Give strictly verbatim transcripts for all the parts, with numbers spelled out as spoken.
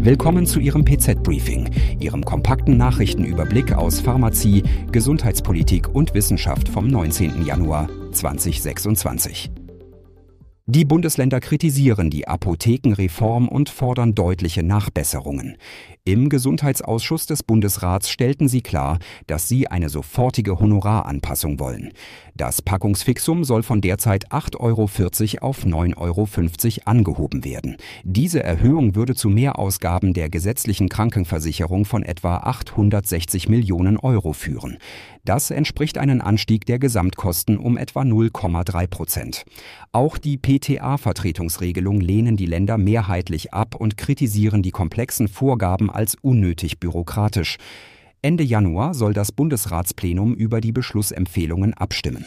Willkommen zu Ihrem P Z-Briefing, Ihrem kompakten Nachrichtenüberblick aus Pharmazie, Gesundheitspolitik und Wissenschaft vom neunzehnten Januar zweitausendsechsundzwanzig. Die Bundesländer kritisieren die Apothekenreform und fordern deutliche Nachbesserungen. Im Gesundheitsausschuss des Bundesrats stellten sie klar, dass sie eine sofortige Honoraranpassung wollen. Das Packungsfixum soll von derzeit acht Euro vierzig auf neun Euro fünfzig angehoben werden. Diese Erhöhung würde zu Mehrausgaben der gesetzlichen Krankenversicherung von etwa achthundertsechzig Millionen Euro führen. Das entspricht einem Anstieg der Gesamtkosten um etwa null Komma drei Prozent. Auch die P T A-Vertretungsregelung lehnen die Länder mehrheitlich ab und kritisieren die komplexen Vorgaben als unnötig bürokratisch. Ende Januar soll das Bundesratsplenum über die Beschlussempfehlungen abstimmen.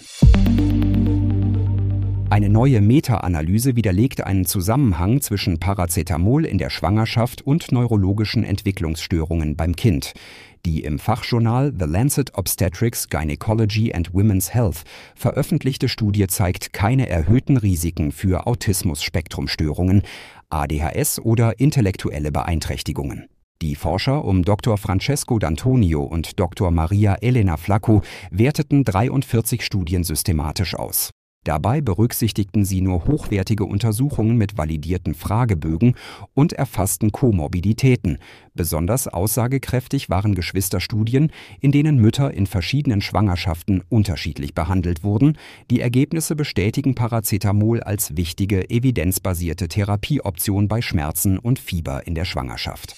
Eine neue Meta-Analyse widerlegt einen Zusammenhang zwischen Paracetamol in der Schwangerschaft und neurologischen Entwicklungsstörungen beim Kind. Die im Fachjournal The Lancet Obstetrics, Gynecology and Women's Health veröffentlichte Studie zeigt keine erhöhten Risiken für Autismus-Spektrum-Störungen, A D H S oder intellektuelle Beeinträchtigungen. Die Forscher um Doktor Francesco D'Antonio und Doktor Maria Elena Flacco werteten dreiundvierzig Studien systematisch aus. Dabei berücksichtigten sie nur hochwertige Untersuchungen mit validierten Fragebögen und erfassten Komorbiditäten. Besonders aussagekräftig waren Geschwisterstudien, in denen Mütter in verschiedenen Schwangerschaften unterschiedlich behandelt wurden. Die Ergebnisse bestätigen Paracetamol als wichtige, evidenzbasierte Therapieoption bei Schmerzen und Fieber in der Schwangerschaft.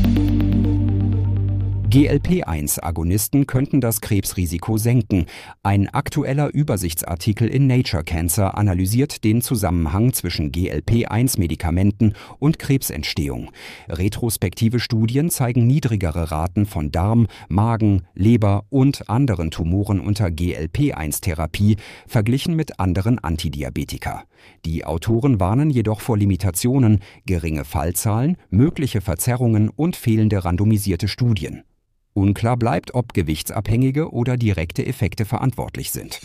G L P eins Agonisten könnten das Krebsrisiko senken. Ein aktueller Übersichtsartikel in Nature Cancer analysiert den Zusammenhang zwischen G L P eins Medikamenten und Krebsentstehung. Retrospektive Studien zeigen niedrigere Raten von Darm, Magen, Leber und anderen Tumoren unter G L P eins Therapie verglichen mit anderen Antidiabetika. Die Autoren warnen jedoch vor Limitationen, geringe Fallzahlen, mögliche Verzerrungen und fehlende randomisierte Studien. Unklar bleibt, ob gewichtsabhängige oder direkte Effekte verantwortlich sind.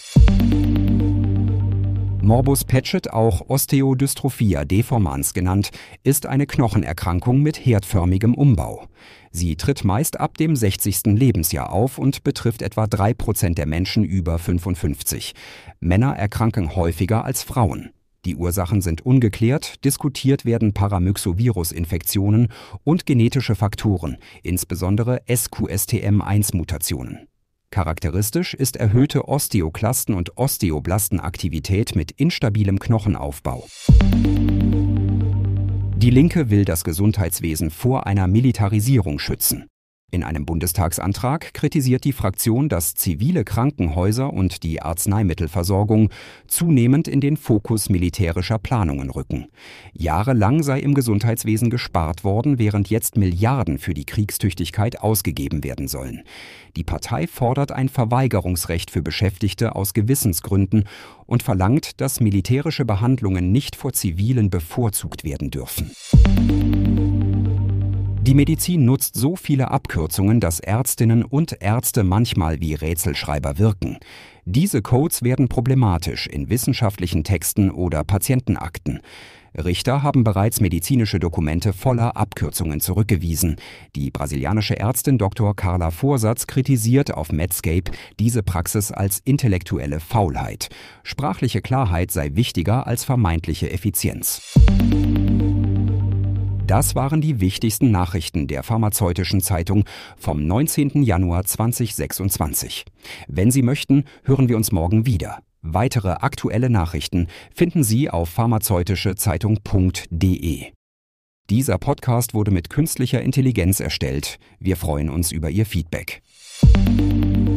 Morbus Paget, auch Osteodystrophia deformans genannt, ist eine Knochenerkrankung mit herdförmigem Umbau. Sie tritt meist ab dem sechzigsten Lebensjahr auf und betrifft etwa drei Prozent der Menschen über fünfundfünfzig. Männer erkranken häufiger als Frauen. Die Ursachen sind ungeklärt, diskutiert werden Paramyxovirus-Infektionen und genetische Faktoren, insbesondere S Q S T M eins Mutationen. Charakteristisch ist erhöhte Osteoklasten- und Osteoblastenaktivität mit instabilem Knochenaufbau. Die Linke will das Gesundheitswesen vor einer Militarisierung schützen. In einem Bundestagsantrag kritisiert die Fraktion, dass zivile Krankenhäuser und die Arzneimittelversorgung zunehmend in den Fokus militärischer Planungen rücken. Jahrelang sei im Gesundheitswesen gespart worden, während jetzt Milliarden für die Kriegstüchtigkeit ausgegeben werden sollen. Die Partei fordert ein Verweigerungsrecht für Beschäftigte aus Gewissensgründen und verlangt, dass militärische Behandlungen nicht vor zivilen bevorzugt werden dürfen. Die Medizin nutzt so viele Abkürzungen, dass Ärztinnen und Ärzte manchmal wie Rätselschreiber wirken. Diese Codes werden problematisch in wissenschaftlichen Texten oder Patientenakten. Richter haben bereits medizinische Dokumente voller Abkürzungen zurückgewiesen. Die brasilianische Ärztin Doktor Carla Vorsatz kritisiert auf Medscape diese Praxis als intellektuelle Faulheit. Sprachliche Klarheit sei wichtiger als vermeintliche Effizienz. Das waren die wichtigsten Nachrichten der Pharmazeutischen Zeitung vom neunzehnten Januar zweitausendsechsundzwanzig. Wenn Sie möchten, hören wir uns morgen wieder. Weitere aktuelle Nachrichten finden Sie auf pharmazeutischezeitung punkt de. Dieser Podcast wurde mit künstlicher Intelligenz erstellt. Wir freuen uns über Ihr Feedback.